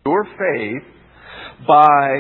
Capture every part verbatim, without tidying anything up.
your faith by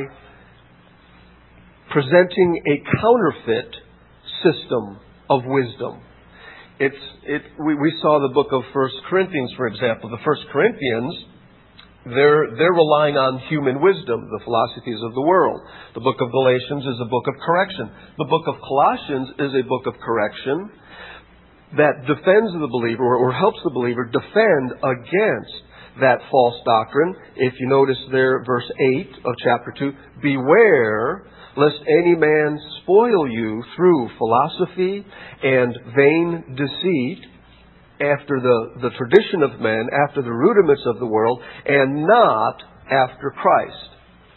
presenting a counterfeit system of wisdom. It's it. We, we saw the book of First Corinthians, for example. The First Corinthians, they're they're relying on human wisdom, the philosophies of the world. The book of Galatians is a book of correction. The book of Colossians is a book of correction that defends the believer or, or helps the believer defend against that false doctrine. If you notice there, verse eight of chapter two, beware lest any man spoil you through philosophy and vain deceit, after the, the tradition of men, after the rudiments of the world, and not after Christ.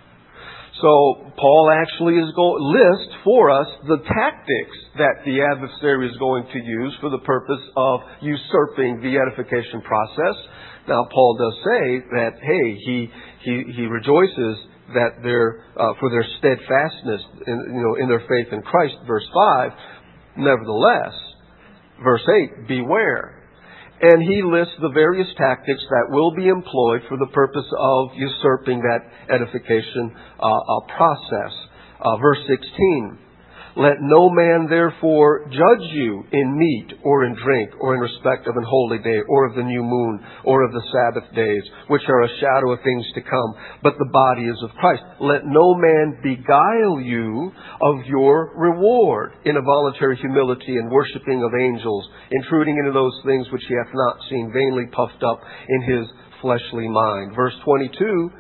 So Paul actually is going list for us the tactics that the adversary is going to use for the purpose of usurping the edification process. Now Paul does say that, hey, he he, he rejoices that their uh, for their steadfastness in, you know, in their faith in Christ. Verse five. Nevertheless, verse eight, beware. And he lists the various tactics that will be employed for the purpose of usurping that edification uh, uh, process. Uh, verse sixteen, let no man therefore judge you in meat or in drink or in respect of an holy day or of the new moon or of the Sabbath days, which are a shadow of things to come, but the body is of Christ. Let no man beguile you of your reward in a voluntary humility and worshiping of angels, intruding into those things which he hath not seen, vainly puffed up in his fleshly mind. Verse twenty-two,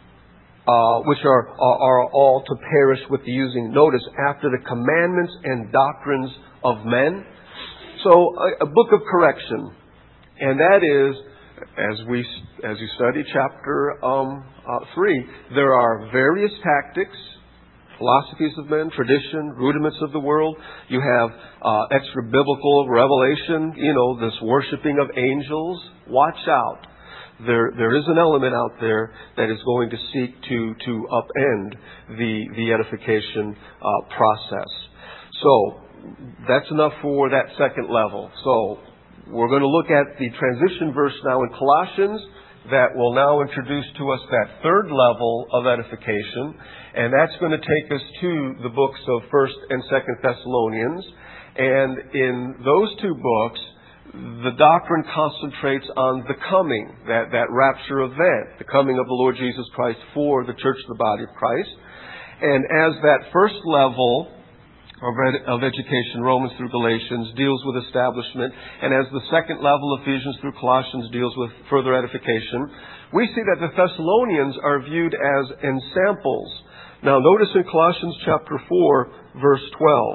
Uh, which are, are are all to perish with the using. Notice, after the commandments and doctrines of men. So, a, a book of correction, and that is, as we as you study chapter um, uh, three, there are various tactics, philosophies of men, tradition, rudiments of the world. You have uh, extra biblical revelation. You know, this worshiping of angels. Watch out. There, there is an element out there that is going to seek to, to upend the, the edification uh, process. So, that's enough for that second level. So, we're going to look at the transition verse now in Colossians that will now introduce to us that third level of edification. And that's going to take us to the books of First and Second Thessalonians. And in those two books, the doctrine concentrates on the coming, that, that rapture event, the coming of the Lord Jesus Christ for the church, the body of Christ. And as that first level of, ed- of education, Romans through Galatians, deals with establishment, and as the second level, Ephesians through Colossians, deals with further edification, we see that the Thessalonians are viewed as ensamples. Now notice in Colossians chapter four, verse twelve,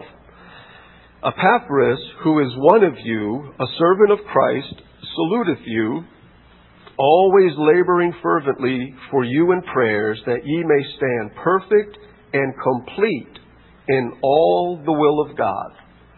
Epaphras, who is one of you, a servant of Christ, saluteth you, always laboring fervently for you in prayers, that ye may stand perfect and complete in all the will of God.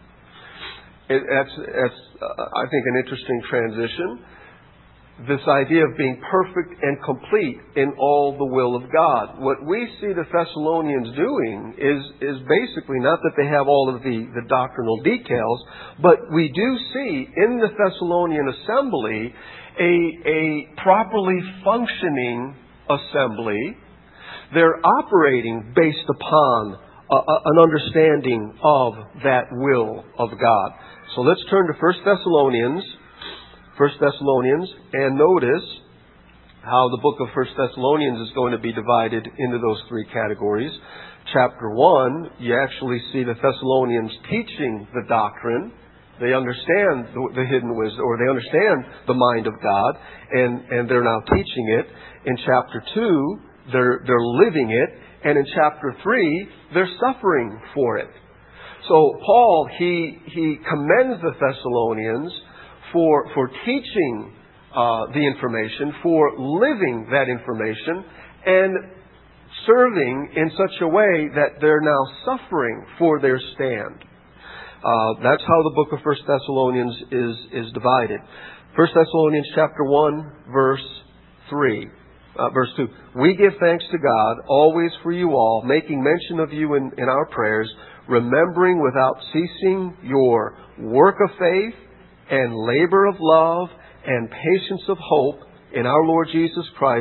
It, that's, that's uh, I think, an interesting transition. This idea of being perfect and complete in all the will of God. What we see the Thessalonians doing is, is basically not that they have all of the, the doctrinal details, but we do see in the Thessalonian assembly a, a properly functioning assembly. They're operating based upon a, a, an understanding of that will of God. So let's turn to First Thessalonians. First Thessalonians, and notice how the book of First Thessalonians is going to be divided into those three categories. Chapter one, you actually see the Thessalonians teaching the doctrine. They understand the, the hidden wisdom, or they understand the mind of God, and, and they're now teaching it. In chapter two, they're, they're living it, and in chapter three, they're suffering for it. So Paul, he, he commends the Thessalonians for for teaching uh, the information, for living that information, and serving in such a way that they're now suffering for their stand. Uh, that's how the book of First Thessalonians is is divided. First Thessalonians chapter one, verse three, uh, verse two. We give thanks to God always for you all, making mention of you in, in our prayers, remembering without ceasing your work of faith and labor of love and patience of hope in our Lord Jesus Christ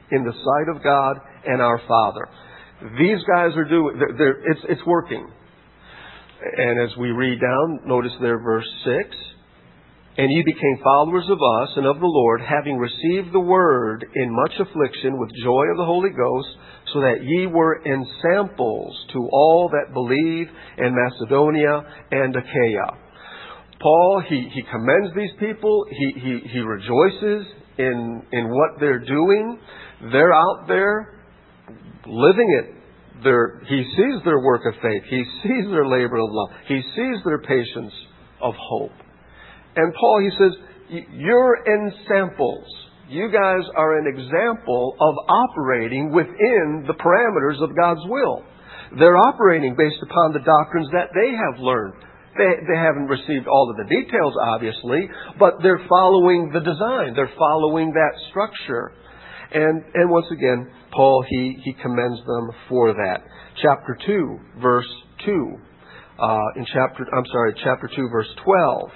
in the sight of God and our Father. These guys are doing, they're, they're, it's, it's working. And as we read down, notice there verse six. And ye became followers of us and of the Lord, having received the word in much affliction with joy of the Holy Ghost, so that ye were ensamples to all that believe in Macedonia and Achaia. Paul, he, he commends these people. He, he, he rejoices in, in what they're doing. They're out there living it. They're, he sees their work of faith. He sees their labor of love. He sees their patience of hope. And Paul, he says, you're ensamples. You guys are an example of operating within the parameters of God's will. They're operating based upon the doctrines that they have learned. They, they haven't received all of the details, obviously, but they're following the design. They're following that structure. And, and once again, Paul, he, he commends them for that. Chapter two, verse two. Uh, in chapter, I'm sorry, chapter two, verse twelve.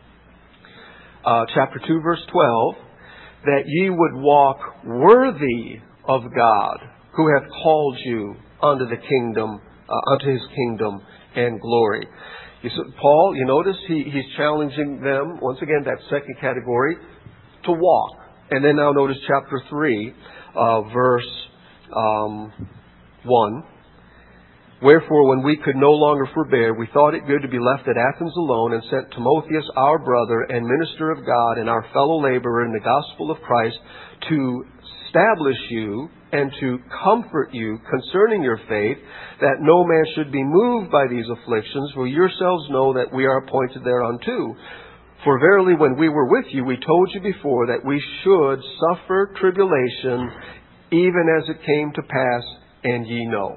Uh, chapter two, verse twelve, that ye would walk worthy of God, who hath called you unto the kingdom, uh, unto his kingdom and glory. You see, Paul, you notice he, he's challenging them, once again, that second category, to walk. And then now notice chapter three, uh, verse um, one. Wherefore, when we could no longer forbear, we thought it good to be left at Athens alone, and sent Timotheus, our brother and minister of God, and our fellow laborer in the gospel of Christ, to establish you and to comfort you concerning your faith, that no man should be moved by these afflictions, for yourselves know that we are appointed thereunto. For verily, when we were with you, we told you before that we should suffer tribulation, even as it came to pass, and ye know.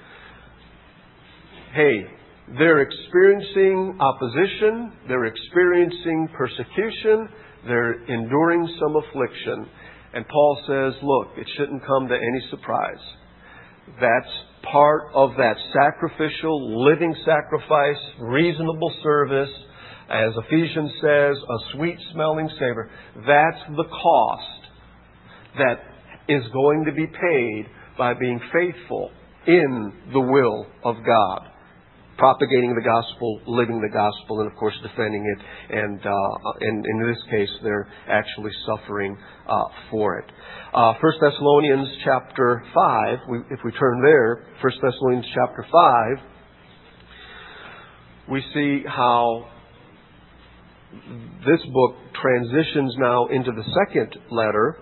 Hey, they're experiencing opposition, they're experiencing persecution, they're enduring some affliction. And Paul says, look, it shouldn't come to any surprise. That's part of that sacrificial, living sacrifice, reasonable service. As Ephesians says, a sweet-smelling savor. That's the cost that is going to be paid by being faithful in the will of God. Propagating the gospel, living the gospel, and of course defending it. And, uh, and in this case, they're actually suffering uh, for it. Uh, First Thessalonians chapter five, we, if we turn there, First Thessalonians chapter five, we see how this book transitions now into the second letter.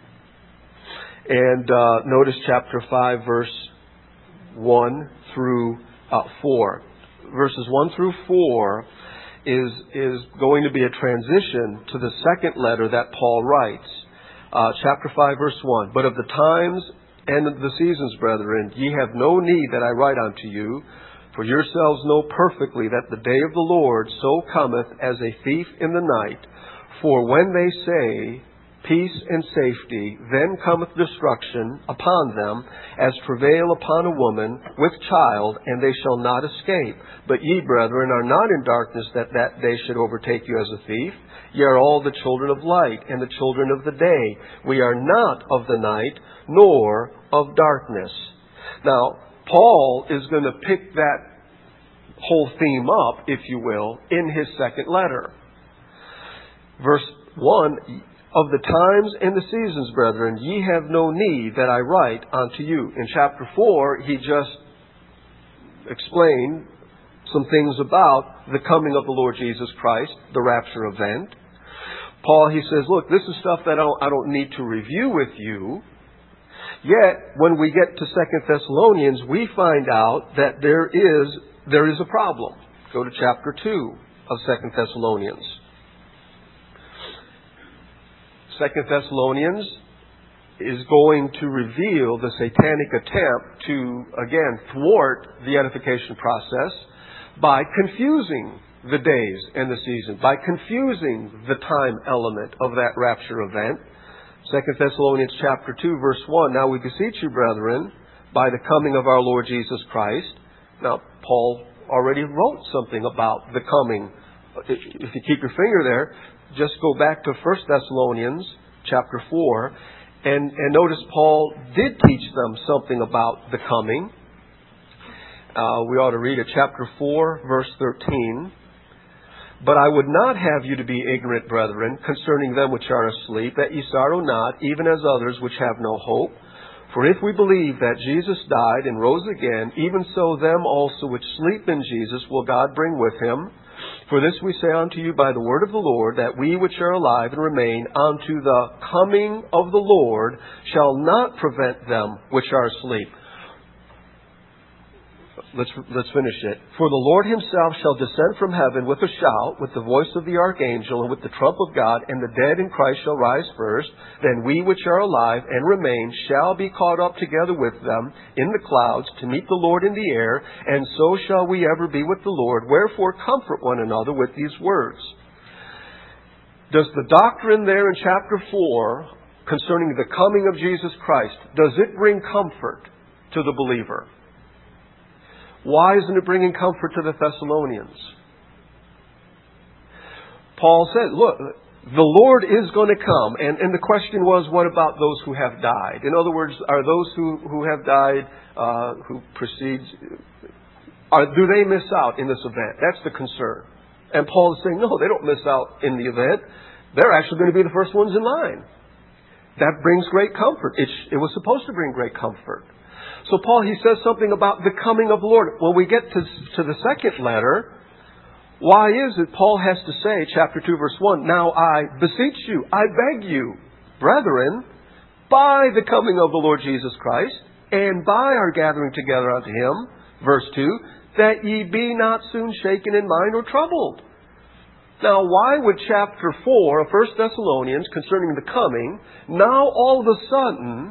And uh, notice chapter five, verse one through uh, four. Verses one through four is, is going to be a transition to the second letter that Paul writes. Uh, chapter five, verse one. But of the times and of the seasons, brethren, ye have no need that I write unto you, for yourselves know perfectly that the day of the Lord so cometh as a thief in the night. For when they say peace and safety, then cometh destruction upon them, as travail upon a woman with child, and they shall not escape. But ye, brethren, are not in darkness, that that day should overtake you as a thief. Ye are all the children of light, and the children of the day. We are not of the night, nor of darkness. Now, Paul is going to pick that whole theme up, if you will, in his second letter. Verse one, of the times and the seasons, brethren, ye have no need that I write unto you. In chapter four, he just explained some things about the coming of the Lord Jesus Christ, the rapture event. Paul, he says, look, this is stuff that I don't, I don't need to review with you. Yet, when we get to Second Thessalonians, we find out that there is, there is a problem. Go to chapter two of Second Thessalonians. Second Thessalonians is going to reveal the satanic attempt to, again, thwart the edification process by confusing the days and the season, by confusing the time element of that rapture event. Second Thessalonians chapter two, verse one, now we beseech you, brethren, by the coming of our Lord Jesus Christ. Now, Paul already wrote something about the coming. If you keep your finger there, just go back to First Thessalonians chapter four, And, and notice Paul did teach them something about the coming. Uh, we ought to read it, chapter four, verse thirteen. But I would not have you to be ignorant, brethren, concerning them which are asleep, that ye sorrow not, even as others which have no hope. For if we believe that Jesus died and rose again, even so them also which sleep in Jesus will God bring with him. For this we say unto you by the word of the Lord, that we which are alive and remain unto the coming of the Lord shall not prevent them which are asleep. Let's, let's finish it. For the Lord himself shall descend from heaven with a shout, with the voice of the archangel, and with the trump of God, and the dead in Christ shall rise first. Then we which are alive and remain shall be caught up together with them in the clouds to meet the Lord in the air, and so shall we ever be with the Lord. Wherefore comfort one another with these words. Does the doctrine there in chapter four concerning the coming of Jesus Christ, does it bring comfort to the believer? Why isn't it bringing comfort to the Thessalonians? Paul said, look, the Lord is going to come. And, and the question was, what about those who have died? In other words, are those who, who have died, uh, who precedes, are, do they miss out in this event? That's the concern. And Paul is saying, no, they don't miss out in the event. They're actually going to be the first ones in line. That brings great comfort. It, it was supposed to bring great comfort. So Paul, he says something about the coming of the Lord. When we get to, to the second letter, why is it Paul has to say, chapter two, verse one, now I beseech you, I beg you, brethren, by the coming of the Lord Jesus Christ, and by our gathering together unto him, verse two, that ye be not soon shaken in mind or troubled. Now, why would chapter four of First Thessalonians, concerning the coming, now all of a sudden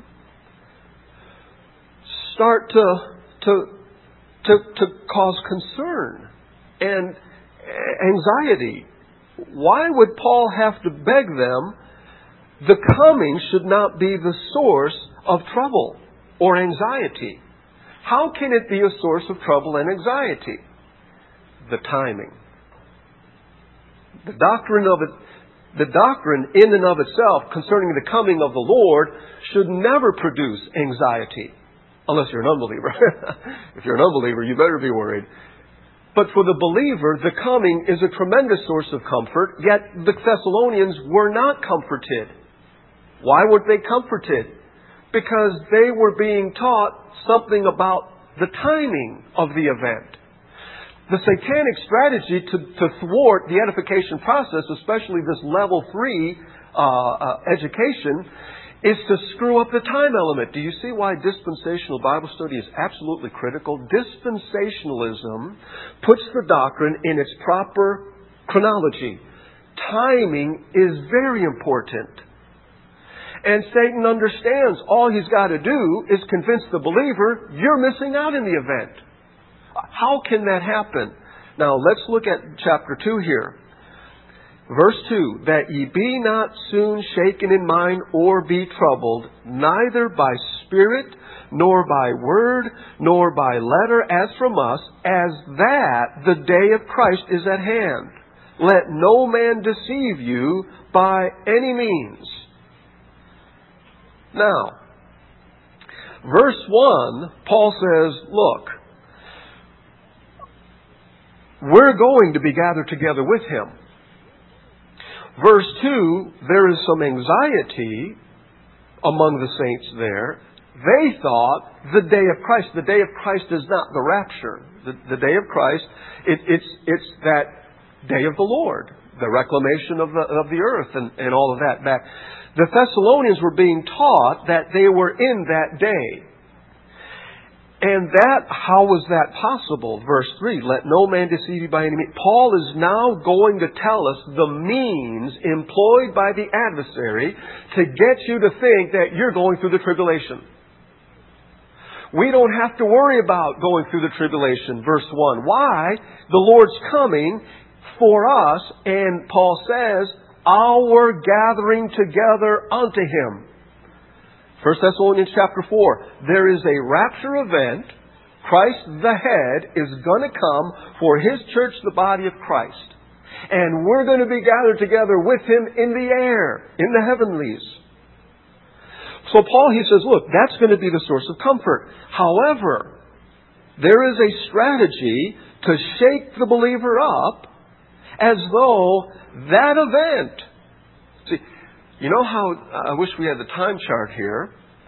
start to, to, to, to cause concern and anxiety? Why would Paul have to beg them? The coming should not be the source of trouble or anxiety. How can it be a source of trouble and anxiety? The timing. The doctrine of it, the doctrine in and of itself concerning the coming of the Lord should never produce anxiety. Unless you're an unbeliever. If you're an unbeliever, you better be worried. But for the believer, the coming is a tremendous source of comfort, yet the Thessalonians were not comforted. Why weren't they comforted? Because they were being taught something about the timing of the event. The satanic strategy to, to thwart the edification process, especially this level three uh, uh, education, is to screw up the time element. Do you see why dispensational Bible study is absolutely critical? Dispensationalism puts the doctrine in its proper chronology. Timing is very important. And Satan understands all he's got to do is convince the believer, you're missing out in the event. How can that happen? Now, let's look at chapter two here. Verse two, that ye be not soon shaken in mind or be troubled, neither by spirit, nor by word, nor by letter as from us, as that the day of Christ is at hand. Let no man deceive you by any means. Now, verse one, Paul says, look, we're going to be gathered together with him. Verse two, there is some anxiety among the saints there. They thought the day of Christ. The day of Christ is not the rapture. The, the day of Christ, it, it's, it's that day of the Lord. The reclamation of the, of the earth and, and all of that back. The Thessalonians were being taught that they were in that day. And that, how was that possible? Verse three, let no man deceive you by any means. Paul is now going to tell us the means employed by the adversary to get you to think that you're going through the tribulation. We don't have to worry about going through the tribulation. Verse one, why? The Lord's coming for us, and Paul says, our gathering together unto him. First Thessalonians chapter four, there is a rapture event. Christ the head is going to come for his church, the body of Christ. And we're going to be gathered together with him in the air, in the heavenlies. So Paul, he says, look, that's going to be the source of comfort. However, there is a strategy to shake the believer up as though that event... See, you know how... I wish we had the time chart here.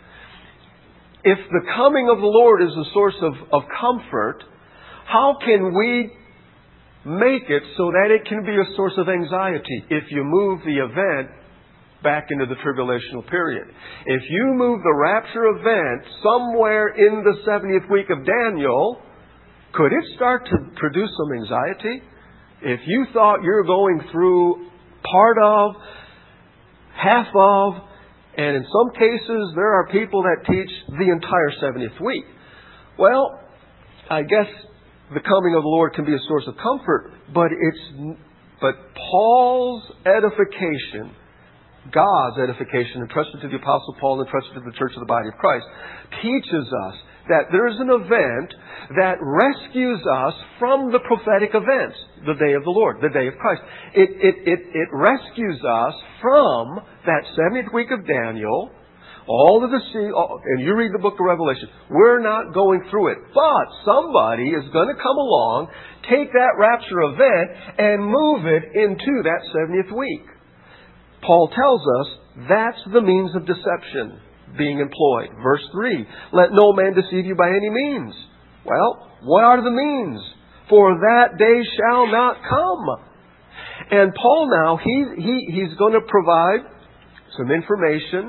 If the coming of the Lord is the source of, of comfort, how can we make it so that it can be a source of anxiety if you move the event back into the tribulational period? If you move the rapture event somewhere in the seventieth week of Daniel, could it start to produce some anxiety? If you thought you're going through part of, half of, and in some cases there are people that teach the entire seventieth week. Well, I guess the coming of the Lord can be a source of comfort, but it's but Paul's edification, God's edification, entrusted to the Apostle Paul and entrusted to the church of the body of Christ, teaches us that there is an event that rescues us from the prophetic events, the day of the Lord, the day of Christ. It, it, it, it rescues us from that seventieth week of Daniel, all of the sea, and you read the book of Revelation. We're not going through it. But somebody is going to come along, take that rapture event, and move it into that seventieth week. Paul tells us that's the means of deception being employed. Verse three, let no man deceive you by any means. Well, what are the means? For that day shall not come. And Paul now, he, he, he's going to provide some information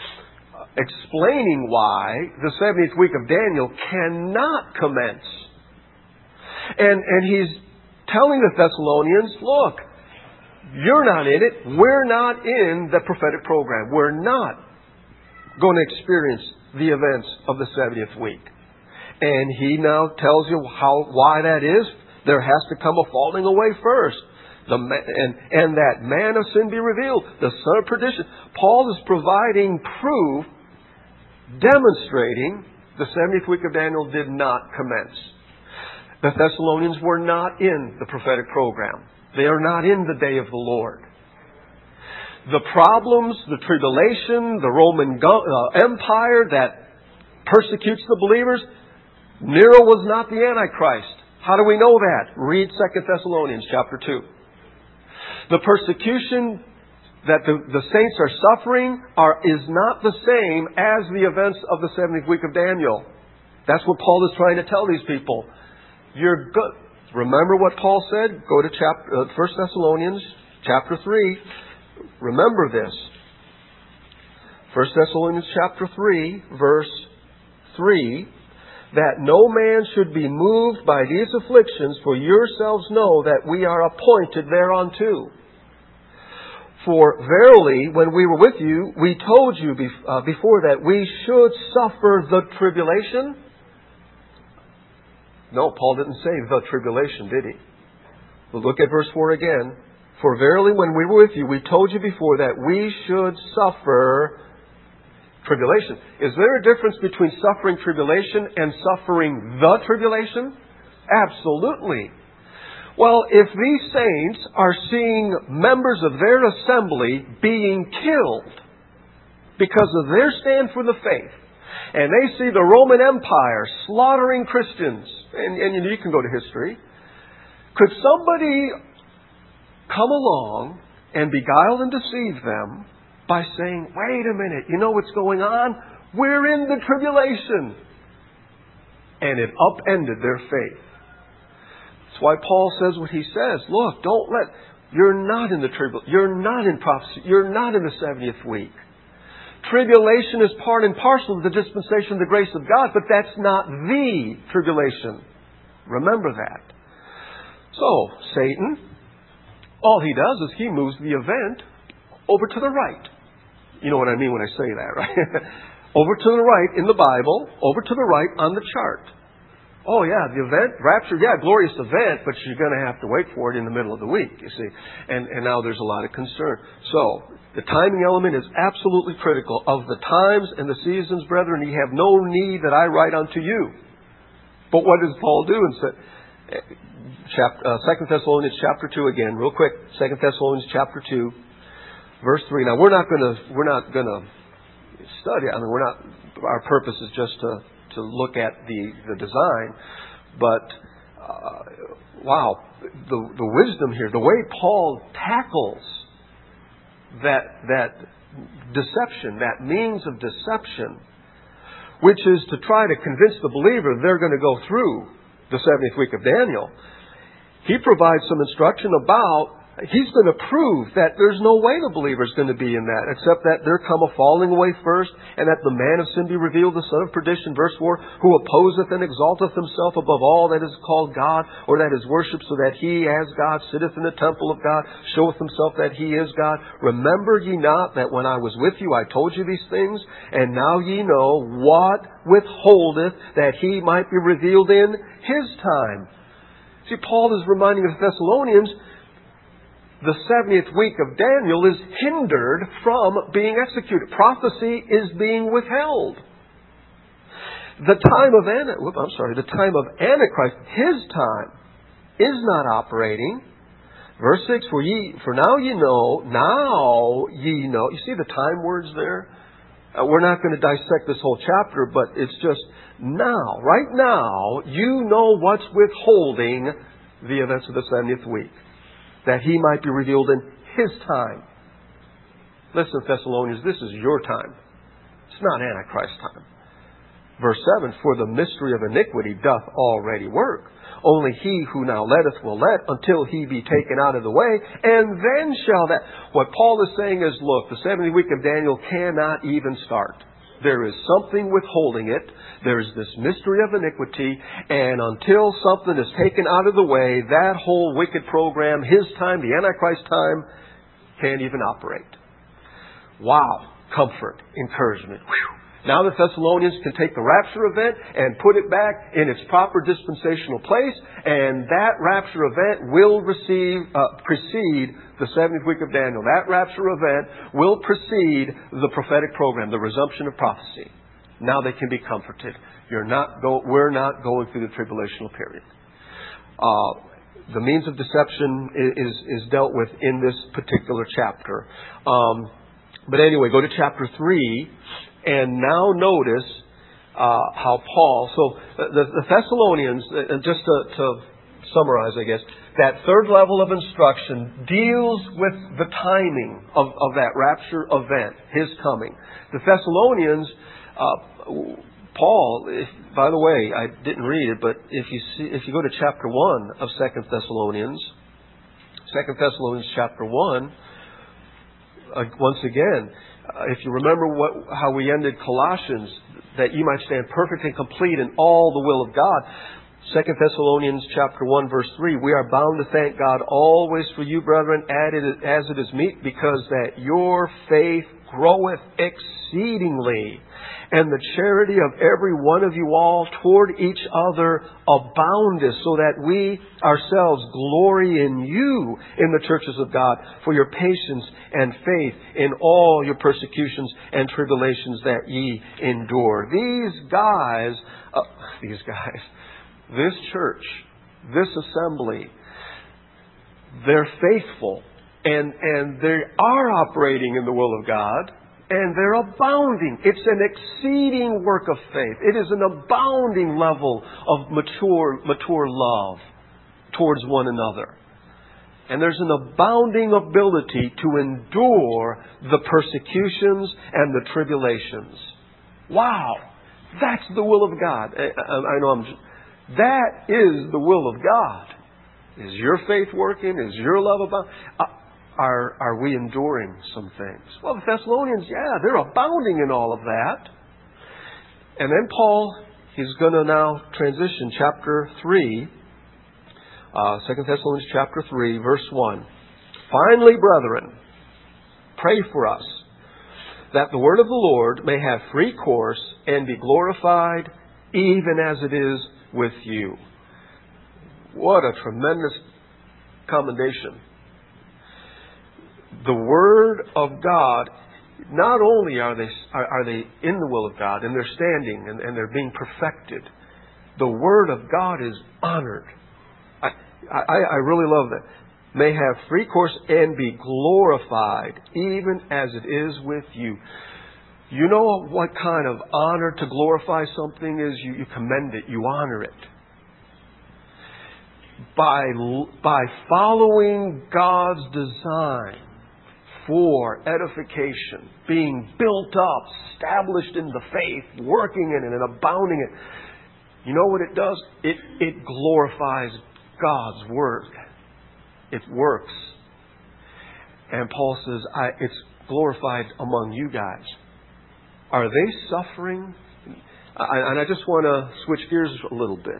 explaining why the seventieth week of Daniel cannot commence. And, and he's telling the Thessalonians, look, you're not in it. We're not in the prophetic program. We're not going to experience the events of the seventieth week. And he now tells you how why that is. There has to come a falling away first. The, and, and that man of sin be revealed, the son of perdition. Paul is providing proof, demonstrating the seventieth week of Daniel did not commence. The Thessalonians were not in the prophetic program. They are not in the day of the Lord. The problems, the tribulation, the Roman uh, Empire that persecutes the believers, Nero was not the Antichrist. How do we know that? Read Second Thessalonians chapter two. The persecution that the, the saints are suffering are, is not the same as the events of the seventieth week of Daniel. That's what Paul is trying to tell these people. You're good. Remember what Paul said? Go to chapter, uh, First Thessalonians chapter three. Remember this. First Thessalonians chapter three, verse three. That no man should be moved by these afflictions, for yourselves know that we are appointed thereunto. For verily, when we were with you, we told you uh, before that we should suffer the tribulation. No, Paul didn't say the tribulation, did he? Well, look at verse four again. For verily, when we were with you, we told you before that we should suffer tribulation. Is there a difference between suffering tribulation and suffering the tribulation? Absolutely. Well, if these saints are seeing members of their assembly being killed because of their stand for the faith, and they see the Roman Empire slaughtering Christians, and, and you can go to history, could somebody come along and beguile and deceive them by saying, wait a minute, you know what's going on? We're in the tribulation. And it upended their faith. That's why Paul says what he says. Look, don't let, you're not in the tribulation, you're not in prophecy, you're not in the seventieth week. Tribulation is part and parcel of the dispensation of the grace of God, but that's not the tribulation. Remember that. So, Satan, all he does is he moves the event over to the right. You know what I mean when I say that, right? Over to the right in the Bible, over to the right on the chart. Oh yeah, the event, rapture, yeah, glorious event, but you're going to have to wait for it in the middle of the week, you see. And, and now there's a lot of concern. So, the timing element is absolutely critical. Of the times and the seasons, brethren, ye have no need that I write unto you. But what does Paul do? Instead, chapter, uh, Second Thessalonians chapter two again, real quick. Second Thessalonians chapter two, verse three. Now we're not going to we're not going to study. I mean, we're not, our purpose is just to, to look at the, the design. But, uh, wow, the, the wisdom here, the way Paul tackles that, that deception, that means of deception, which is to try to convince the believer they're going to go through the seventieth week of Daniel. He provides some instruction about, he's going to prove that there's no way the believer is going to be in that, except that there come a falling away first, and that the man of sin be revealed, the son of perdition, verse four, who opposeth and exalteth himself above all that is called God, or that is worshipped, so that he as God sitteth in the temple of God, showeth himself that he is God. Remember ye not that when I was with you I told you these things, and now ye know what withholdeth that he might be revealed in his time. See, Paul is reminding the Thessalonians, the seventieth week of Daniel is hindered from being executed. Prophecy is being withheld. The time of Anna, whoop, I'm sorry, the time of Antichrist, his time, is not operating. Verse six, for ye, for now ye know, now ye know. You see the time words there? Uh, we're not going to dissect this whole chapter, but it's just now, right now, you know what's withholding the events of the seventieth week, that he might be revealed in his time. Listen, Thessalonians, this is your time. It's not Antichrist's time. Verse seven, for the mystery of iniquity doth already work. Only he who now letteth will let until he be taken out of the way, and then shall that... What Paul is saying is, look, the seventieth week of Daniel cannot even start. There is something withholding it. There is this mystery of iniquity, and until something is taken out of the way, that whole wicked program, his time, the Antichrist time, can't even operate. Wow. Comfort, encouragement. Whew. Now the Thessalonians can take the rapture event and put it back in its proper dispensational place, and that rapture event will receive, uh, precede the seventieth week of Daniel. That rapture event will precede the prophetic program, the resumption of prophecy. Now they can be comforted. You're not go, we're not going through the tribulational period. Uh, the means of deception is, is dealt with in this particular chapter. Um, but anyway, go to chapter three. And now notice uh, how Paul, so the, the Thessalonians, uh, just to, to summarize, I guess, that third level of instruction deals with the timing of, of that rapture event, his coming. The Thessalonians, uh, Paul, if, by the way, I didn't read it, but if you see, if you go to chapter one of Second Thessalonians, Second Thessalonians chapter one, uh, once again, Uh, if you remember what, how we ended Colossians, that you might stand perfect and complete in all the will of God. Second Thessalonians chapter one verse three, we are bound to thank God always for you, brethren, as it is meet, because that your faith groweth exceedingly, and the charity of every one of you all toward each other aboundeth, so that we ourselves glory in you in the churches of God for your patience and faith in all your persecutions and tribulations that ye endure. These guys, uh, these guys, this church, this assembly, they're faithful, and, and they are operating in the will of God. And they're abounding. It's an exceeding work of faith. It is an abounding level of mature, mature love towards one another. And there's an abounding ability to endure the persecutions and the tribulations. Wow! That's the will of God. I, I, I know I'm... That is the will of God. Is your faith working? Is your love abounding? Uh, Are, are we enduring some things? Well, the Thessalonians, yeah, they're abounding in all of that. And then Paul, he's going to now transition chapter three, uh, Second Thessalonians chapter three, verse one. Finally, brethren, pray for us, that the word of the Lord may have free course and be glorified, even as it is with you. What a tremendous commendation. The Word of God, not only are they are, are they in the will of God and they're standing and, and they're being perfected, the Word of God is honored. I, I, I really love that. May have free course and be glorified, even as it is with you. You know what kind of honor to glorify something is? You, you commend it. You honor it. By, by following God's design for edification, being built up, established in the faith, working in it and abounding in it. You know what it does? It, it glorifies God's work. It works. And Paul says, I, it's glorified among you guys. Are they suffering? I, and I just want to switch gears a little bit.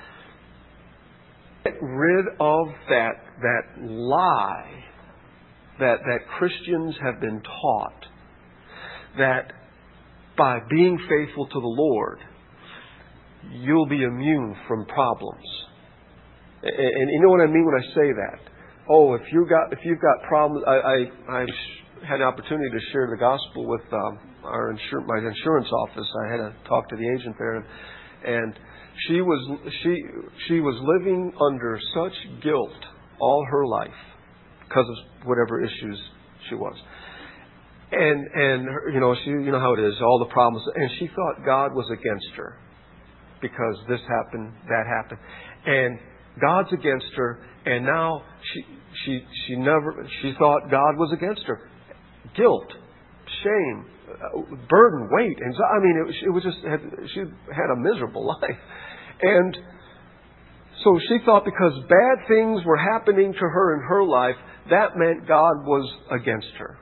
Get rid of that, that lie that, that Christians have been taught that by being faithful to the Lord, you'll be immune from problems. And, and you know what I mean when I say that? Oh, if you got if you've got problems, I I, I had an opportunity to share the gospel with um, our insur- my insurance office. I had to talk to the agent there, and, and she was she she was living under such guilt all her life because of whatever issues she was. And and her, you know she you know how it is, all the problems, and she thought God was against her because this happened, that happened, and God's against her, and now she she she never she thought God was against her. Guilt, shame, burden, weight, and I mean it, it was just she had a miserable life, and so she thought because bad things were happening to her in her life, that meant God was against her.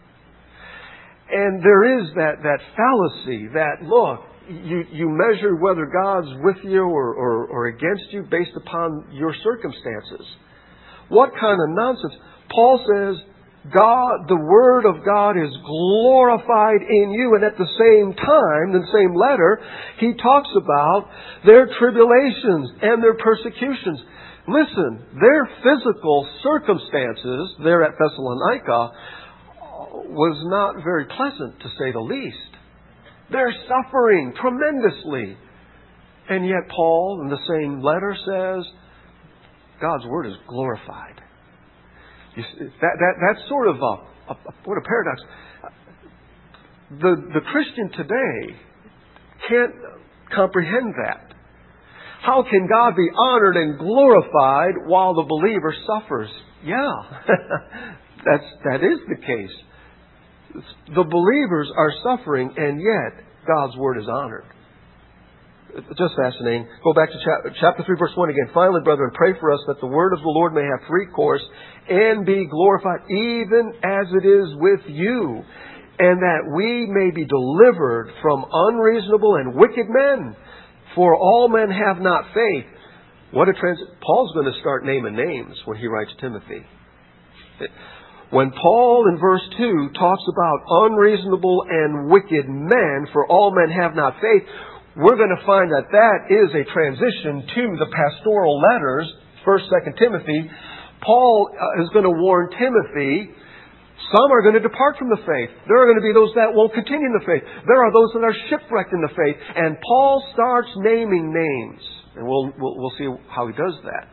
And there is that that fallacy that look. You, you measure whether God's with you or, or, or against you based upon your circumstances. What kind of nonsense? Paul says, God, the Word of God is glorified in you. And at the same time, in the same letter, he talks about their tribulations and their persecutions. Listen, their physical circumstances there at Thessalonica was not very pleasant, to say the least. They're suffering tremendously. And yet Paul, in the same letter, says, God's Word is glorified. You see, that, that, that's sort of a, a, what a paradox. The, the Christian today can't comprehend that. How can God be honored and glorified while the believer suffers? Yeah, that's, that is the case. The believers are suffering, and yet God's Word is honored. It's just fascinating. Go back to chapter, chapter three, verse one again. Finally, brethren, pray for us that the Word of the Lord may have free course and be glorified, even as it is with you, and that we may be delivered from unreasonable and wicked men. For all men have not faith. What a trans- Paul's going to start naming names when he writes Timothy. It, When Paul in verse two talks about unreasonable and wicked men, for all men have not faith, we're going to find that that is a transition to the pastoral letters, First, Second Timothy. Paul is going to warn Timothy, some are going to depart from the faith. There are going to be those that won't continue in the faith. There are those that are shipwrecked in the faith. And Paul starts naming names. And we'll, we'll, we'll see how he does that.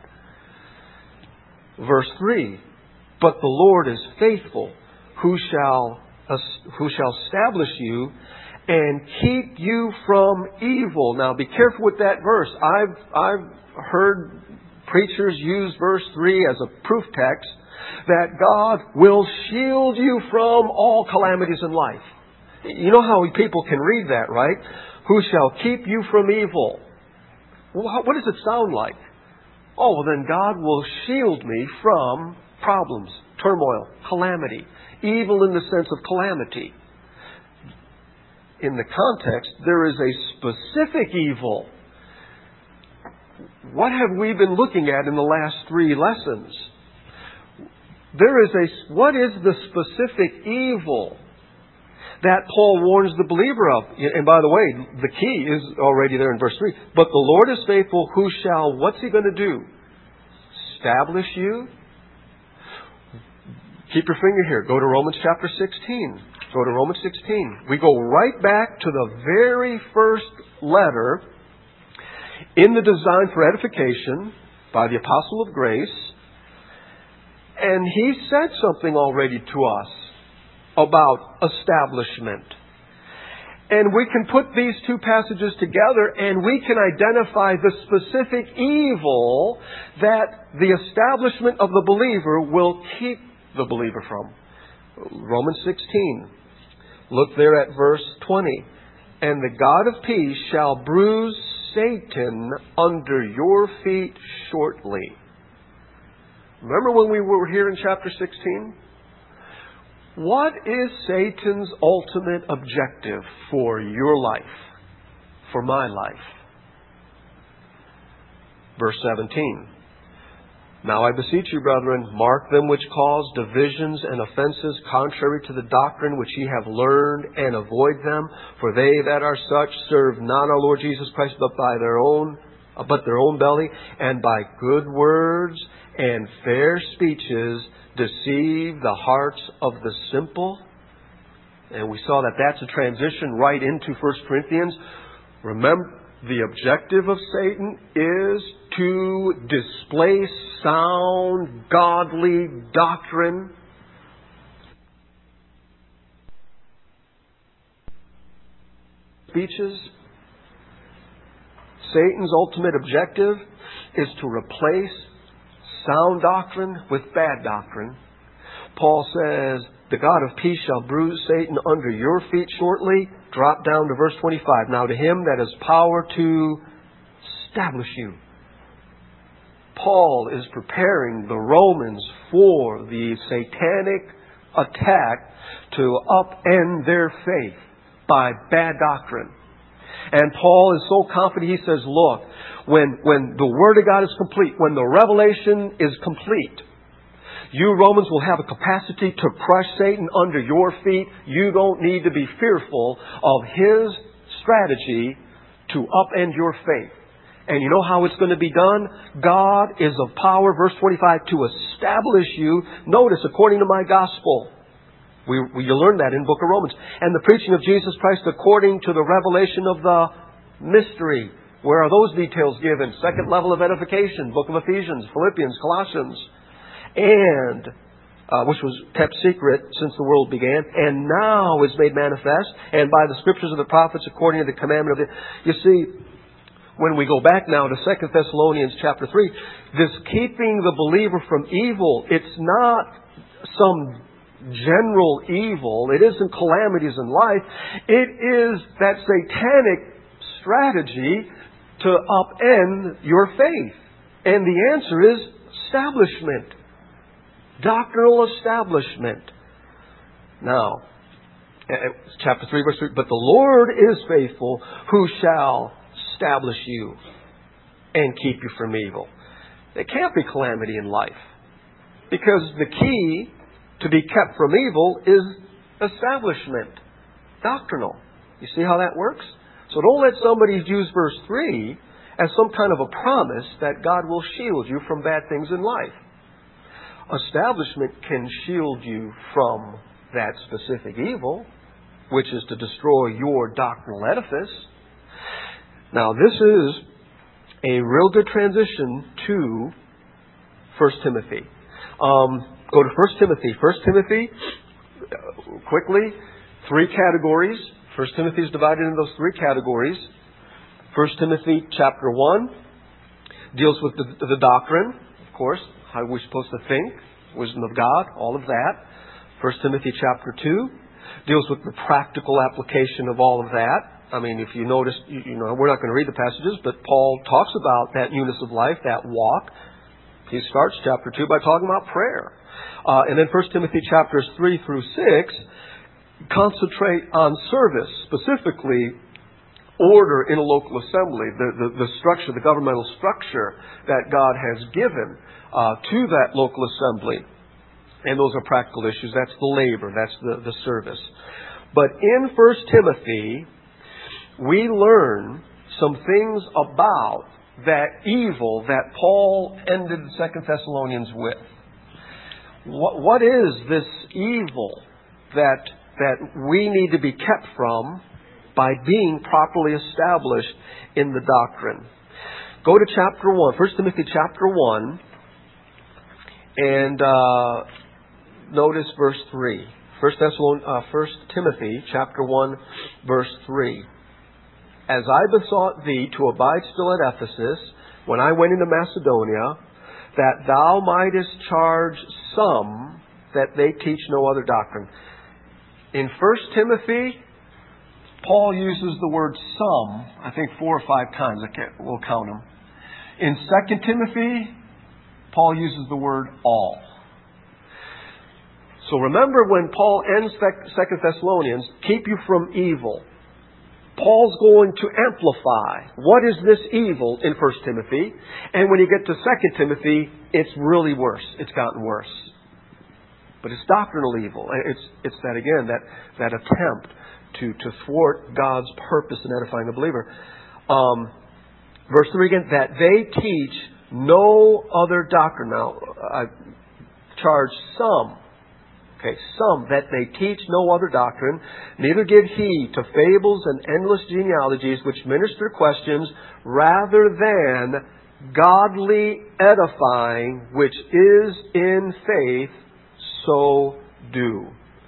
Verse three. But the Lord is faithful, who shall who shall establish you and keep you from evil. Now, be careful with that verse. I've I've heard preachers use verse three as a proof text that God will shield you from all calamities in life. You know how people can read that, right? Who shall keep you from evil? Well, what does it sound like? Oh, well, then God will shield me from problems, turmoil, calamity, evil in the sense of calamity. In the context, there is a specific evil. What have we been looking at in the last three lessons? There is a, what is the specific evil that Paul warns the believer of? And by the way, the key is already there in verse three. But the Lord is faithful, who shall, what's He going to do? Establish you? Keep your finger here. Go to Romans chapter sixteen. Go to Romans sixteen. We go right back to the very first letter in the design for edification by the apostle of grace. And he said something already to us about establishment. And we can put these two passages together and we can identify the specific evil that the establishment of the believer will keep the believer from. Romans sixteen. Look there at verse twenty. And the God of peace shall bruise Satan under your feet shortly. Remember when we were here in chapter sixteen? What is Satan's ultimate objective for your life? For my life? Verse seventeen. Now I beseech you, brethren, mark them which cause divisions and offenses contrary to the doctrine which ye have learned, and avoid them. For they that are such serve not our Lord Jesus Christ, but by their own, but their own belly, and by good words and fair speeches deceive the hearts of the simple. And we saw that that's a transition right into First Corinthians. Remember, the objective of Satan is to displace sound, godly doctrine. Speeches. Satan's ultimate objective is to replace sound doctrine with bad doctrine. Paul says, the God of peace shall bruise Satan under your feet shortly. Drop down to verse twenty-five. Now to him that has power to establish you. Paul is preparing the Romans for the satanic attack to upend their faith by bad doctrine. And Paul is so confident, he says, look, when, when the Word of God is complete, when the revelation is complete, you Romans will have a capacity to crush Satan under your feet. You don't need to be fearful of his strategy to upend your faith. And you know how it's going to be done? God is of power, verse twenty-five, to establish you. Notice, according to my gospel. We, we, you learn that in the book of Romans. And the preaching of Jesus Christ according to the revelation of the mystery. Where are those details given? Second level of edification, book of Ephesians, Philippians, Colossians. And, uh, which was kept secret since the world began, and now is made manifest, and by the scriptures of the prophets according to the commandment of the... You see, when we go back now to Second Thessalonians chapter three, this keeping the believer from evil, it's not some general evil. It isn't calamities in life. It is that satanic strategy to upend your faith. And the answer is establishment. Doctrinal establishment. Now, chapter three, verse three, but the Lord is faithful, who shall establish you and keep you from evil. There can't be calamity in life, because the key to be kept from evil is establishment. Doctrinal. You see how that works? So don't let somebody use verse three as some kind of a promise that God will shield you from bad things in life. Establishment can shield you from that specific evil, which is to destroy your doctrinal edifice. Now, this is a real good transition to First Timothy. Um, go to First Timothy. First Timothy, quickly, three categories. First Timothy is divided into those three categories. First Timothy chapter one deals with the, the doctrine, of course, how we're supposed to think, wisdom of God, all of that. First Timothy chapter two deals with the practical application of all of that. I mean, if you notice, you, you know, we're not going to read the passages, but Paul talks about that newness of life, that walk. He starts chapter two by talking about prayer. Uh, and then First Timothy chapters three through six concentrate on service, specifically order in a local assembly, the, the, the structure, the governmental structure that God has given uh, to that local assembly. And those are practical issues. That's the labor. That's the, the service. But in First Timothy, we learn some things about that evil that Paul ended Second Thessalonians with. What, what is this evil that, that we need to be kept from by being properly established in the doctrine? Go to chapter one, First Timothy chapter one, and uh, notice verse three. First Thessalonians, uh, First Timothy chapter one, verse three. As I besought thee to abide still at Ephesus, when I went into Macedonia, that thou mightest charge some that they teach no other doctrine. In First Timothy, Paul uses the word some, I think four or five times. I can't, we'll count them. In Second Timothy, Paul uses the word all. So remember when Paul ends Second Thessalonians, keep you from evil. Paul's going to amplify what is this evil in First Timothy. And when you get to Second Timothy, it's really worse. It's gotten worse. But it's doctrinal evil. It's, it's that, again, that, that attempt to, to thwart God's purpose in edifying the believer. Um, verse three again, that they teach no other doctrine. Now, I charge some. Okay, some, that they teach no other doctrine, neither give heed to fables and endless genealogies which minister questions, rather than godly edifying, which is in faith, so do.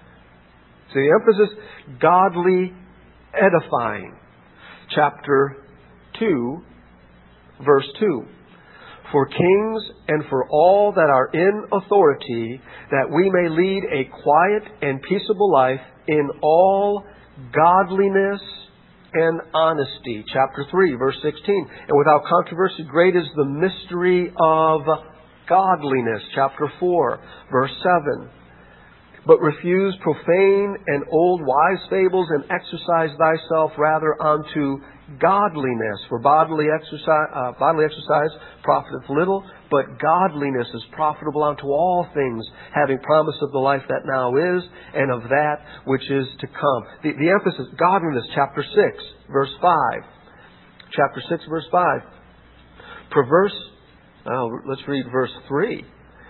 See the emphasis, godly edifying. Chapter two, verse two. For kings and for all that are in authority, that we may lead a quiet and peaceable life in all godliness and honesty. Chapter three, verse sixteen. And without controversy, great is the mystery of godliness. Chapter four, verse seven. But refuse profane and old wise fables, and exercise thyself rather unto godliness. For bodily exercise, uh, bodily exercise profiteth little, but godliness is profitable unto all things, having promise of the life that now is, and of that which is to come. The, the emphasis, godliness, chapter six, verse five. Chapter six, verse five. Perverse, uh, let's read verse three.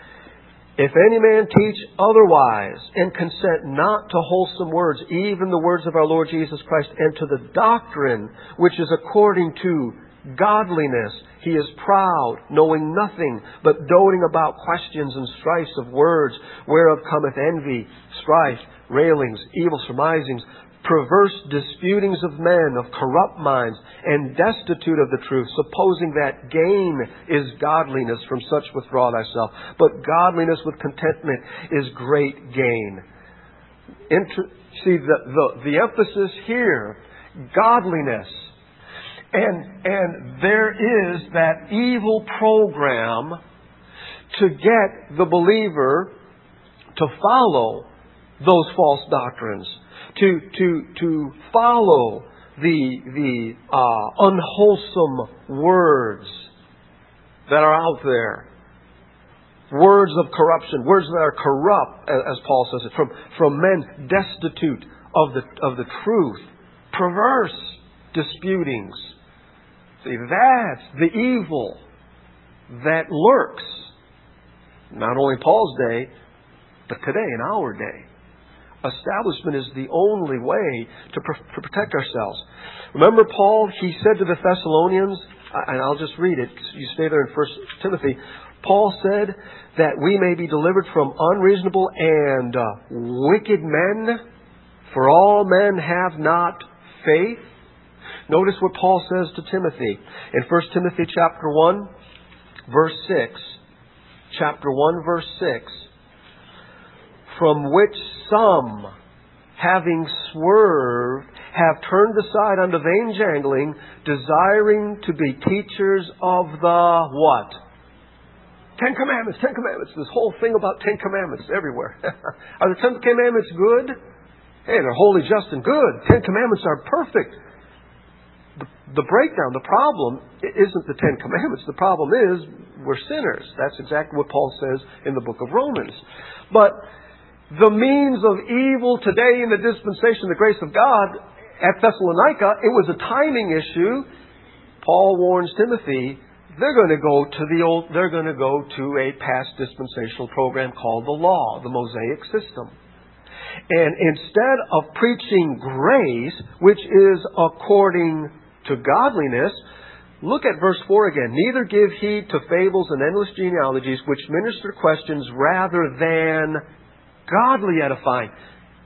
If any man teach otherwise, and consent not to wholesome words, even the words of our Lord Jesus Christ, and to the doctrine which is according to godliness, he is proud, knowing nothing, but doting about questions and strifes of words, whereof cometh envy, strife, railings, evil surmisings, perverse disputings of men of corrupt minds, and destitute of the truth, supposing that gain is godliness. From such withdraw thyself. But godliness with contentment is great gain. Inter- see the, the the emphasis here, godliness, and and there is that evil program to get the believer to follow those false doctrines. To to to follow the the uh, unwholesome words that are out there, words of corruption, words that are corrupt, as Paul says it, from from men destitute of the of the truth, perverse disputings. See, that's the evil that lurks, not only in Paul's day, but today in our day. Establishment is the only way to, pr- to protect ourselves. Remember Paul, he said to the Thessalonians, and I'll just read it, you stay there in First Timothy, Paul said that we may be delivered from unreasonable and uh, wicked men, for all men have not faith. Notice what Paul says to Timothy in First Timothy chapter one, verse six. Chapter one, verse six. From which some, having swerved, have turned aside unto vain jangling, desiring to be teachers of the what? Ten Commandments, Ten Commandments. This whole thing about Ten Commandments everywhere. Are the Ten Commandments good? Hey, they're holy, just, and good. Ten Commandments are perfect. The, the breakdown, the problem isn't the Ten Commandments. The problem is we're sinners. That's exactly what Paul says in the book of Romans. But the means of evil today in the dispensation of the grace of God at Thessalonica, it was a timing issue. Paul warns Timothy, they're going to go to the old, they're going to go to a past dispensational program called the law, the Mosaic system. And instead of preaching grace, which is according to godliness, look at verse four again. Neither give heed to fables and endless genealogies, which minister questions rather than godly edifying.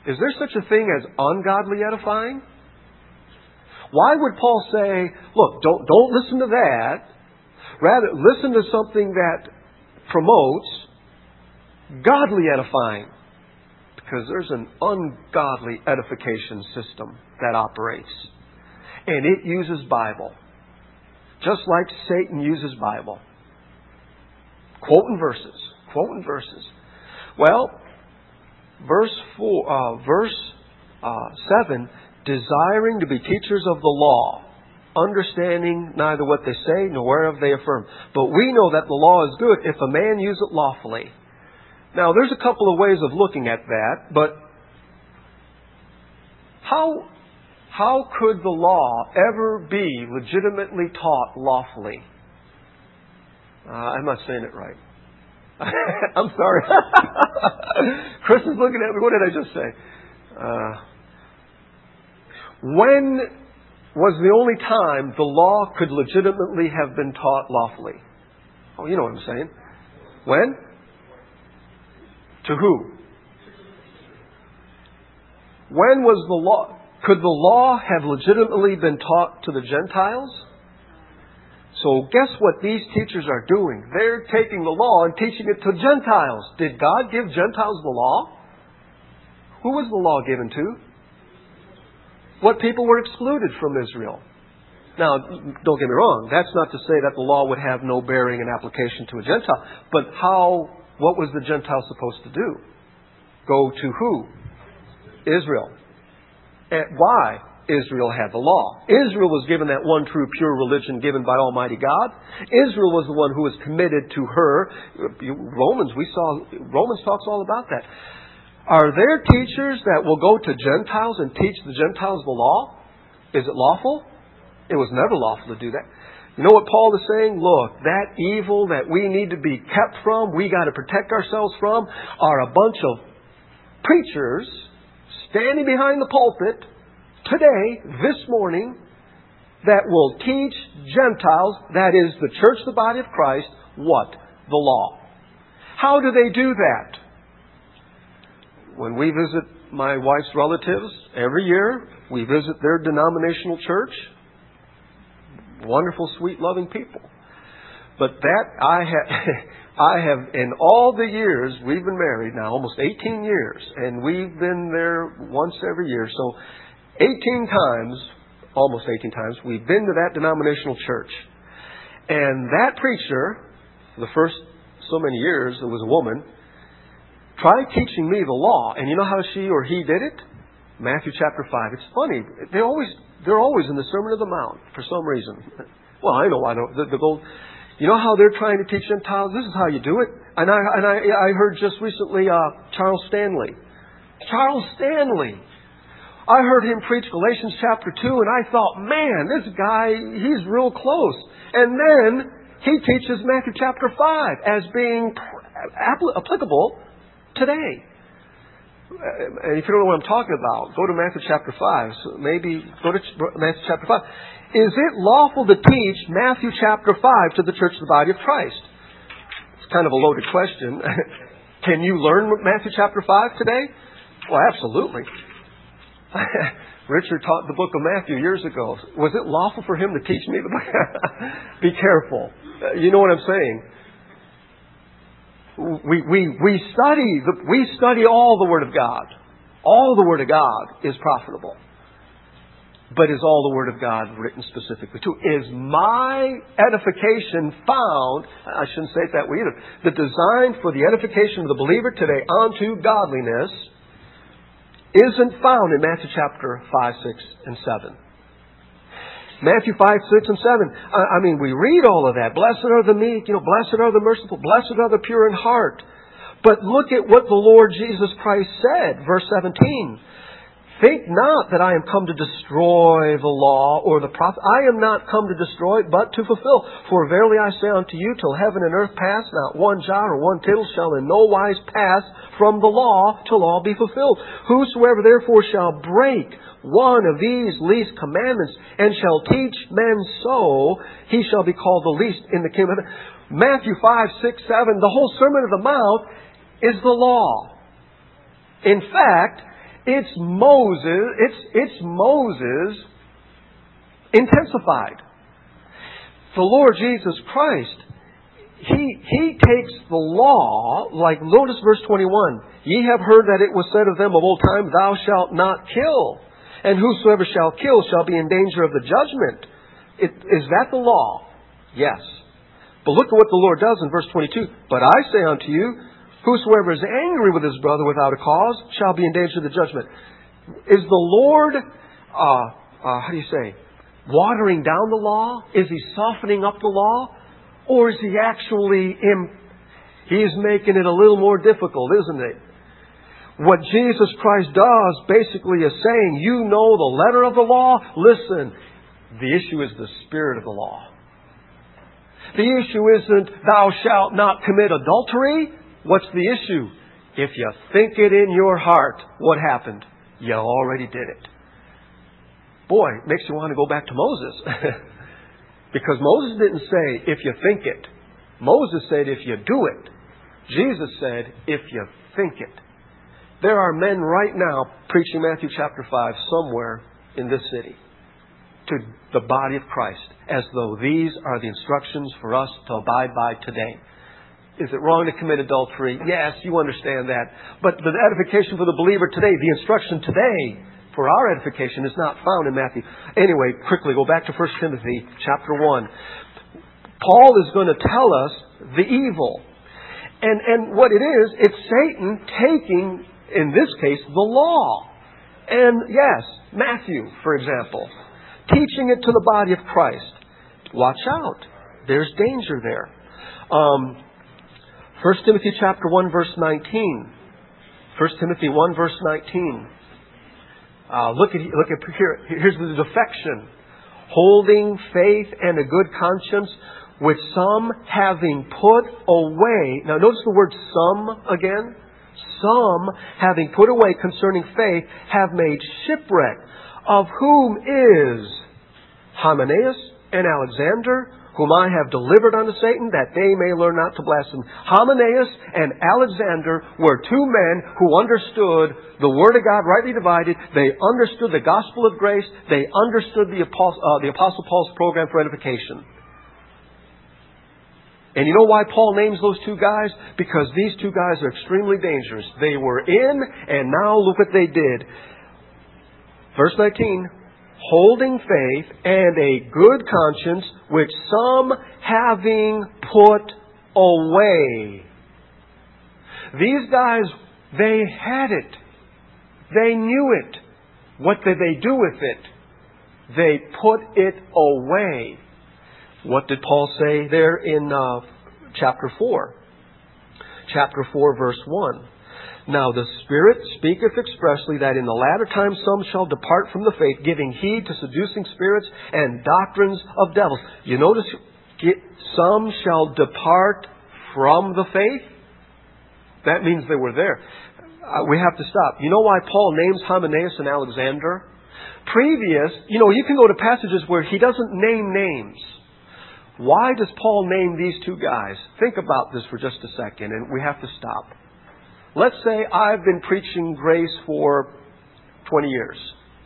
Is there such a thing as ungodly edifying? Why would Paul say, look, don't, don't listen to that. Rather, listen to something that promotes godly edifying? Because there's an ungodly edification system that operates. And it uses Bible. Just like Satan uses Bible. Quoting verses. Quoting verses. Well, verse four, uh, verse uh, seven, desiring to be teachers of the law, understanding neither what they say nor whereof they affirm. But we know that the law is good if a man use it lawfully. Now, there's a couple of ways of looking at that, but how, how could the law ever be legitimately taught lawfully? Uh, I'm not saying it right. I'm sorry. Chris is looking at me. What did I just say? Uh, when was the only time the law could legitimately have been taught lawfully? Oh, you know what I'm saying. When? To who? When was the law? Could the law have legitimately been taught to the Gentiles? So guess what these teachers are doing? They're taking the law and teaching it to Gentiles. Did God give Gentiles the law? Who was the law given to? What people were excluded from Israel? Now, don't get me wrong. That's not to say that the law would have no bearing and application to a Gentile. But how, what was the Gentile supposed to do? Go to who? Israel. And why? Israel had the law. Israel was given that one true pure religion given by Almighty God. Israel was the one who was committed to her. Romans, we saw, Romans talks all about that. Are there teachers that will go to Gentiles and teach the Gentiles the law? Is it lawful? It was never lawful to do that. You know what Paul is saying? Look, that evil that we need to be kept from, we got to protect ourselves from, are a bunch of preachers standing behind the pulpit today, this morning, that will teach Gentiles, that is the church, the body of Christ, what? The law. How do they do that? When we visit my wife's relatives every year, we visit their denominational church. Wonderful, sweet, loving people. But that I have, I have, in all the years we've been married now, almost eighteen years, and we've been there once every year. So eighteen times, almost eighteen times, we've been to that denominational church. And that preacher, for the first so many years, it was a woman, tried teaching me the law. And you know how she or he did it? Matthew chapter five. It's funny. They always, they're always in the Sermon on the Mount for some reason. Well, I know I don't. The, the gold, you know how they're trying to teach Gentiles? This is how you do it. And I, and I, I heard just recently uh, Charles Stanley. Charles Stanley. I heard him preach Galatians chapter two, and I thought, man, this guy, he's real close. And then he teaches Matthew chapter five as being applicable today. And if you don't know what I'm talking about, go to Matthew chapter five. So maybe go to Matthew chapter five. Is it lawful to teach Matthew chapter five to the church of the body of Christ? It's kind of a loaded question. Can you learn Matthew chapter five today? Well, absolutely. Richard taught the book of Matthew years ago. Was it lawful for him to teach me the book? Be careful. You know what I'm saying? We, we, we study the, we study all the Word of God. All the Word of God is profitable. But is all the Word of God written specifically to? Is my edification found, I shouldn't say it that way either, the design for the edification of the believer today unto godliness isn't found in Matthew chapter five, six, and seven. Matthew five, six, and seven. I mean, we read all of that. Blessed are the meek, you know, blessed are the merciful, blessed are the pure in heart. But look at what the Lord Jesus Christ said, verse seventeen. Think not that I am come to destroy the law or the prophet. I am not come to destroy, but to fulfill. For verily I say unto you, till heaven and earth pass, not one jot or one tittle shall in no wise pass from the law till all be fulfilled. Whosoever therefore shall break one of these least commandments and shall teach men so, he shall be called the least in the kingdom of heaven. Matthew five, six, seven, the whole Sermon on the Mount is the law. In fact, It's Moses, it's, it's Moses intensified. The Lord Jesus Christ, He, He takes the law, like notice verse twenty-one. Ye have heard that it was said of them of old time, Thou shalt not kill. And whosoever shall kill shall be in danger of the judgment. It, is that the law? Yes. But look at what the Lord does in verse twenty-two. But I say unto you, whosoever is angry with his brother without a cause shall be in danger of the judgment. Is the Lord, uh, uh, how do you say, watering down the law? Is He softening up the law? Or is He actually, in, He's making it a little more difficult, isn't it? What Jesus Christ does basically is saying, you know the letter of the law? Listen, the issue is the spirit of the law. The issue isn't, thou shalt not commit adultery. What's the issue? If you think it in your heart, what happened? You already did it. Boy, it makes you want to go back to Moses. Because Moses didn't say, if you think it. Moses said, if you do it. Jesus said, if you think it. There are men right now preaching Matthew chapter five somewhere in this city to the body of Christ, as though these are the instructions for us to abide by today. Is it wrong to commit adultery? Yes, you understand that. But the edification for the believer today, the instruction today for our edification is not found in Matthew. Anyway, quickly go back to First Timothy chapter one. Paul is going to tell us the evil. And, and what it is, it's Satan taking, in this case, the law. And yes, Matthew, for example, teaching it to the body of Christ. Watch out. There's danger there. Um, First Timothy chapter one, verse nineteen. First Timothy one, verse nineteen. Uh, look at look at here. Here's the defection: holding faith and a good conscience, which some having put away. Now, notice the word "some" again. Some having put away concerning faith have made shipwreck. Of whom is Hymenaeus and Alexander, whom I have delivered unto Satan, that they may learn not to blaspheme. Hymenaeus and Alexander were two men who understood the Word of God rightly divided. They understood the gospel of grace. They understood the Apostle, uh, the Apostle Paul's program for edification. And you know why Paul names those two guys? Because these two guys are extremely dangerous. They were in, and now look what they did. Verse nineteen. Holding faith and a good conscience, which some having put away. These guys, they had it. They knew it. What did they do with it? They put it away. What did Paul say there in uh, chapter four? Chapter four, verse one. Now the Spirit speaketh expressly that in the latter time some shall depart from the faith, giving heed to seducing spirits and doctrines of devils. You notice, some shall depart from the faith? That means they were there. Uh, we have to stop. You know why Paul names Hymenaeus and Alexander? Previous, you know, you can go to passages where he doesn't name names. Why does Paul name these two guys? Think about this for just a second, and we have to stop. Let's say I've been preaching grace for twenty years.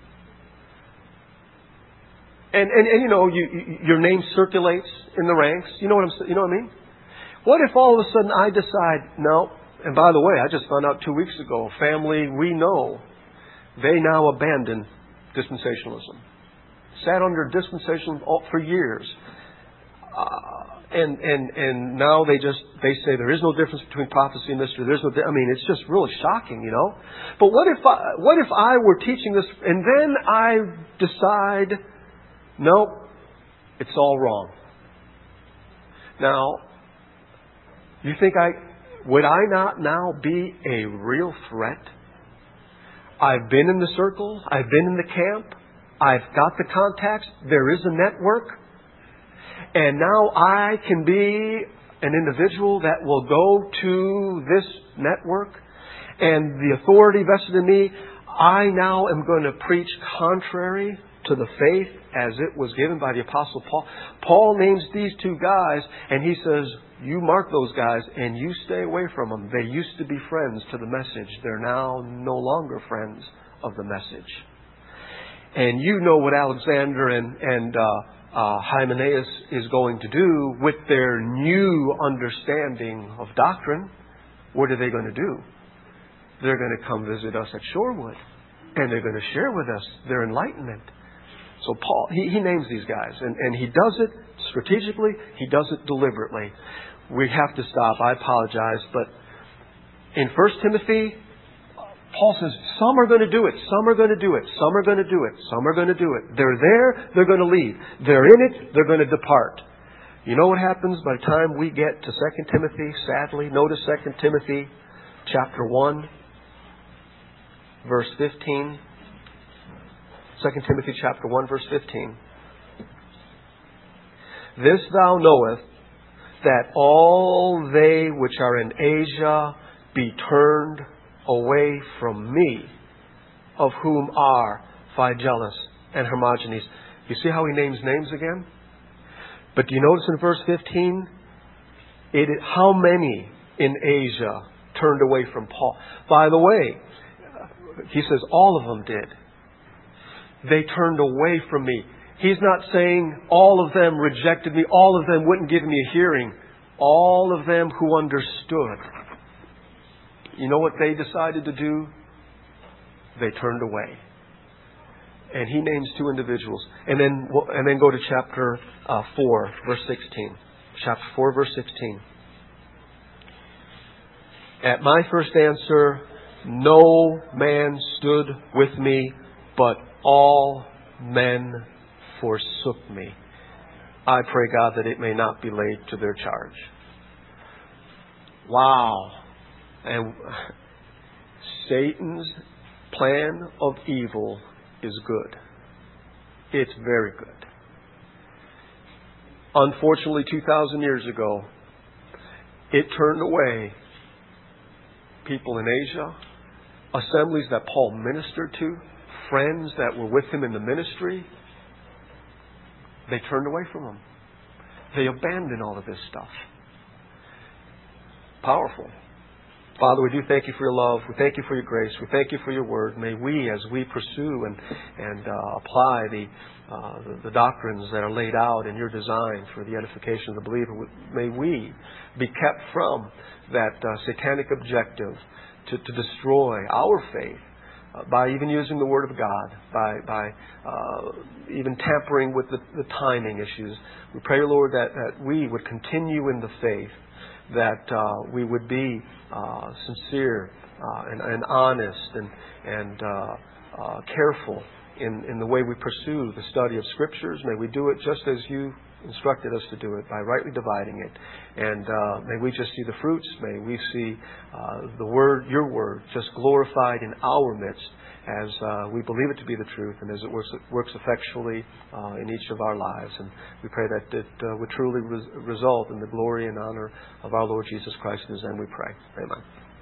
And, and, and you know, you, you, your name circulates in the ranks. You know what I'm, you know what I mean? What if all of a sudden I decide, no, and by the way, I just found out two weeks ago, family we know, they now abandon dispensationalism. Sat under dispensationalism for years. Uh, And, and, and now they just, they say there is no difference between prophecy and mystery. There's no, I mean, it's just really shocking, you know. But what if I, what if I were teaching this and then I decide, nope, it's all wrong. Now, you think I, would I not now be a real threat? I've been in the circle. I've been in the camp. I've got the contacts. There is a network. And now I can be an individual that will go to this network, and the authority vested in me, I now am going to preach contrary to the faith as it was given by the Apostle Paul. Paul names these two guys, and he says, you mark those guys, and you stay away from them. They used to be friends to the message. They're now no longer friends of the message. And you know what Alexander and, and uh, uh, Hymenaeus is going to do with their new understanding of doctrine. What are they going to do? They're going to come visit us at Shorewood. And they're going to share with us their enlightenment. So Paul, he, he names these guys. And, and he does it strategically. He does it deliberately. We have to stop. I apologize. But in First Timothy, Paul says, some are going to do it. Some are going to do it. Some are going to do it. Some are going to do it. They're there. They're going to leave. They're in it. They're going to depart. You know what happens by the time we get to Second Timothy, sadly? Notice Second Timothy chapter one, verse fifteen. Second Timothy chapter one, verse fifteen. This thou knowest, that all they which are in Asia be turned away from me, of whom are Phygellus and Hermogenes. You see how he names names again? But do you notice in verse fifteen, it, how many in Asia turned away from Paul? By the way, he says all of them did. They turned away from me. He's not saying all of them rejected me, all of them wouldn't give me a hearing. All of them who understood. You know what they decided to do? They turned away. And he names two individuals. And then and then go to chapter uh, four, verse sixteen. Chapter four, verse sixteen. At my first answer, no man stood with me, but all men forsook me. I pray, God, that it may not be laid to their charge. Wow. And Satan's plan of evil is good. It's very good. Unfortunately, two thousand years ago, it turned away people in Asia, assemblies that Paul ministered to, friends that were with him in the ministry. They turned away from him. They abandoned all of this stuff. Powerful. Father, we do thank you for your love. We thank you for your grace. We thank you for your word. May we, as we pursue and, and uh, apply the, uh, the, the doctrines that are laid out in your design for the edification of the believer, may we be kept from that uh, satanic objective to, to destroy our faith uh, by even using the Word of God, by, by uh, even tampering with the, the timing issues. We pray, Lord, that, that we would continue in the faith, that uh, we would be uh, sincere uh, and, and honest and, and uh, uh, careful in, in the way we pursue the study of Scriptures. May we do it just as you instructed us to do it, by rightly dividing it. And uh, may we just see the fruits. May we see uh, the Word, your Word, just glorified in our midst as uh, we believe it to be the truth and as it works, works effectually uh, in each of our lives. And we pray that it uh, would truly res- result in the glory and honor of our Lord Jesus Christ. In His name we pray. Amen.